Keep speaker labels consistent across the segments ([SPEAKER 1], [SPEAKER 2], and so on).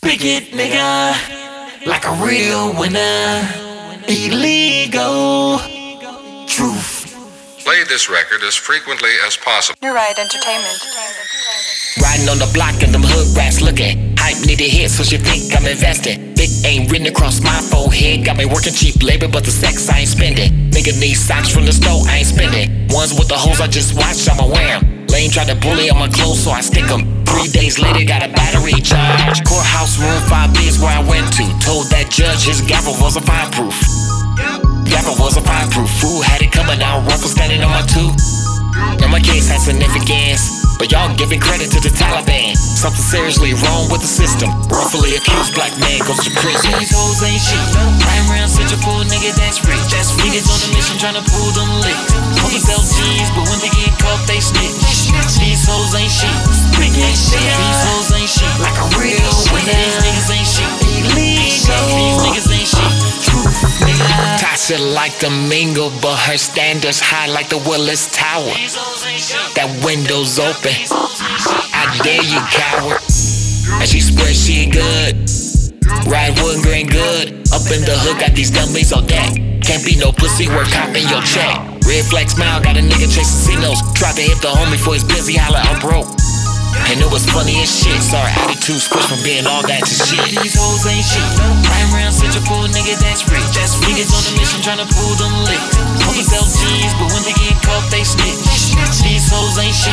[SPEAKER 1] Pick it, nigga, like a real winner. Illegal truth.
[SPEAKER 2] Play this record as frequently as possible.
[SPEAKER 3] New Ride Entertainment.
[SPEAKER 4] Riding on the block and them hood rats looking. Hype need a hit, so she think I'm investing. Big ain't written across my forehead. Got me working cheap labor, but the sex I ain't spending. Nigga need socks from the store, I ain't spending. Ones with the hoes I just watched, I'ma wear 'em. Lane tried to bully on my clothes, so I stick 'em. 3 days later, got a battery charge. Courthouse room 5B is where I went to. Told that judge his gavel wasn't fireproof. Gavel wasn't fireproof. Fool had it coming out, rough was standing on my tooth. Now my case has significance, but y'all giving credit to the Taliban. Something seriously wrong with the system. Wrongfully accused black man goes to prison. These hoes ain't shit. Ride around such a fool nigga that's rich. Niggas on a mission tryna pull them licks. Hope sell G's, but when they get caught they snitch. These hoes ain't shit. These hoes ain't shit.
[SPEAKER 1] Like a real winner.
[SPEAKER 4] These niggas ain't shit.
[SPEAKER 1] Illegal.
[SPEAKER 4] These niggas ain't shit.
[SPEAKER 1] Truth, nigga.
[SPEAKER 4] Tasha like the mingle, but her standards high like the Willis Tower. That window's open. I dare you, coward. And she swears she ain't good. Ride wood grain good. Up in the hood, got these dummies on deck. Can't be no pussy, we're copping your check. Red flag smile, got a nigga chasing C-notes. Tried to hit the homie for his busy, holla, I'm broke. And it was funny as shit. Sorry, attitude switched from being all that to shit. These hoes ain't shit. Ride around such a fool nigga that's rich. Niggas on a mission tryna pull them licks. Hope sell G's, but when they get caught they snitch. These hoes ain't shit.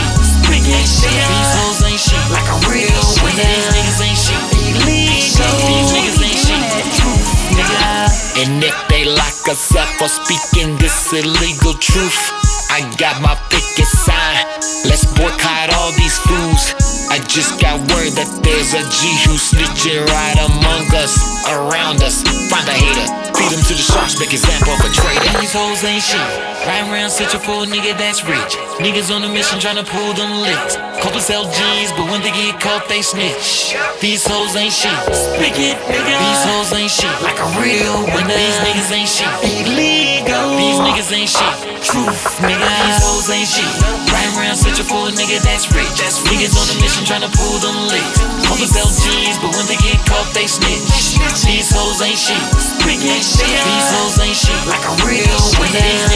[SPEAKER 4] These hoes ain't shit.
[SPEAKER 1] Like a real winner.
[SPEAKER 4] These niggas ain't shit.
[SPEAKER 1] Illegal.
[SPEAKER 4] These niggas ain't shit.
[SPEAKER 1] Truth, nigga.
[SPEAKER 4] And if they lock us up for speaking this illegal truth, I got my picket sign. Let's boycott all these fools. I just got word that there's a G who's snitching right among us, around us. Find a hater, feed him to the sharks, make example of a traitor. These hoes ain't shit. Ride around such a fool nigga that's rich. Niggas on a mission tryna pull them licks. Couple sell G's, but when they get caught they snitch. These hoes ain't shit.
[SPEAKER 1] Pick it, nigga.
[SPEAKER 4] These hoes ain't shit.
[SPEAKER 1] Like a real winner.
[SPEAKER 4] These niggas ain't shit.
[SPEAKER 1] Illegal.
[SPEAKER 4] These niggas ain't shit.
[SPEAKER 1] Truth, nigga.
[SPEAKER 4] These hoes ain't shit. Ride around such a fool nigga that's rich. Niggas on a mission tryna pull them licks. Hope sell G's, but when they get caught they snitch. These hoes ain't shit.
[SPEAKER 1] Pick it, nigga.
[SPEAKER 4] These hoes ain't shit.
[SPEAKER 1] Like a real winner.